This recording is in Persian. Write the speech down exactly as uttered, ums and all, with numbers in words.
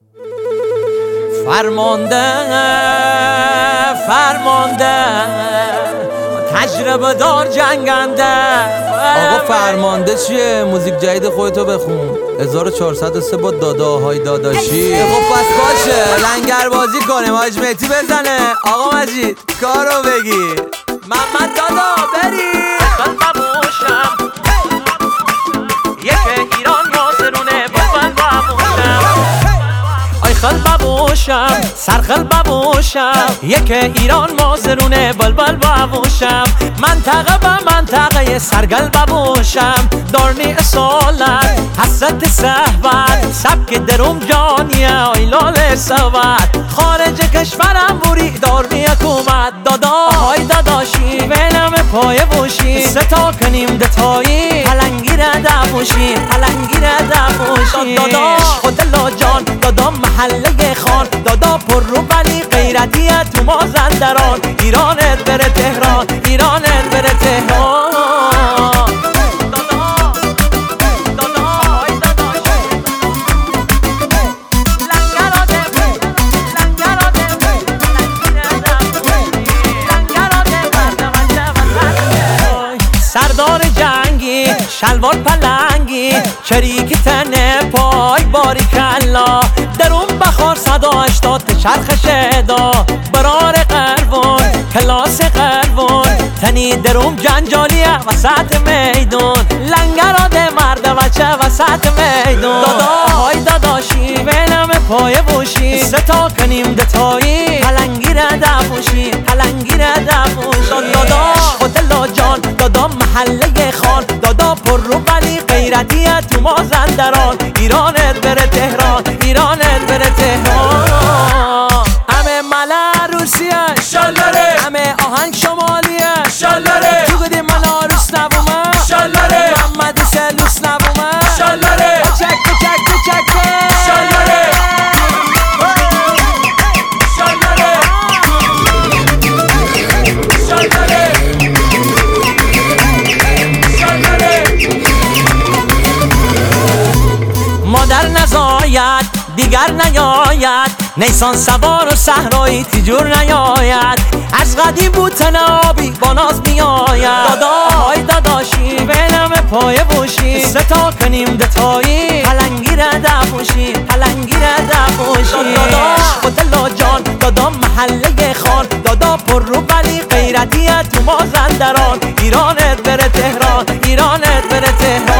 فرمانده فرمانده تجربه دار جنگنده. آقا فرمانده چیه؟ موزیک جدید خودتو بخون. هزار و چهارصد و سه با داداهای داداشی. خب پس باشه لنگر بازی کنیم. حاج مهدی بزنه. آقا مجید کارو بگیر. محمد دادا بری قلب باشم یک ایران ناظرونه بلبل باشم. آی قلب باشم سرخل باشم یک ایران مازرونه بلبل باشم. منطقه به منطقه سرگل باشم. دارنی اصالت حسرت صحبت سبک دروم جانیه آیلال سوت. خارج کشورم بوری دارنی حکومت. دادا های داداشی بینم پای بوشی ستا کنیم دتایی پلنگی را دفوشی پلنگی را دفوشی. دادا خود لاجان دادا محله خان دادا پر رو بلی غیرتیه تو مازندران. ایرانت بره تهران ایرانت بره تهران. سردار جنگی شلوار پلنگی چریکی تنه پای باری کلا. درون بخار صدا اشتاد چرخ شدا. برار قربون کلاس قربون تنی دروم جنجالیه وسط میدون. لنگراده مرد بچه وسط میدون. دادا های داداشی بینم پای بوشی ستا کنیم دتایی پلنگی را دفوشی پلنگی را دفوشی. دادا خود لاجان دادا محله خان دادا پر رو بلی غیرتیه تو مازندران. ایرانت بره تهران ایرانت بره تهران. همه ملا روسیه شالره همه آهنگ شمالیه شالره تو گدی ملا روس نبومه شالره محمد سلوس نبومه شالره چک چک چک شالره شالره شالره شالره. مادر نزاید دیگر نیاید نیسان سوار و صحرایی تیجور نیاید. از قدیم بود تنابی با ناز میآید. دادا های داداشی بینم پای بوشی ستا کنیم دتایی پلنگی را دفوشی پلنگی را دفوشی. دادا خود لاجان دادا محله خان دادا پر رو بلی غیرتیه تو مازندران. ایرانت بره تهران ایرانت بره تهران.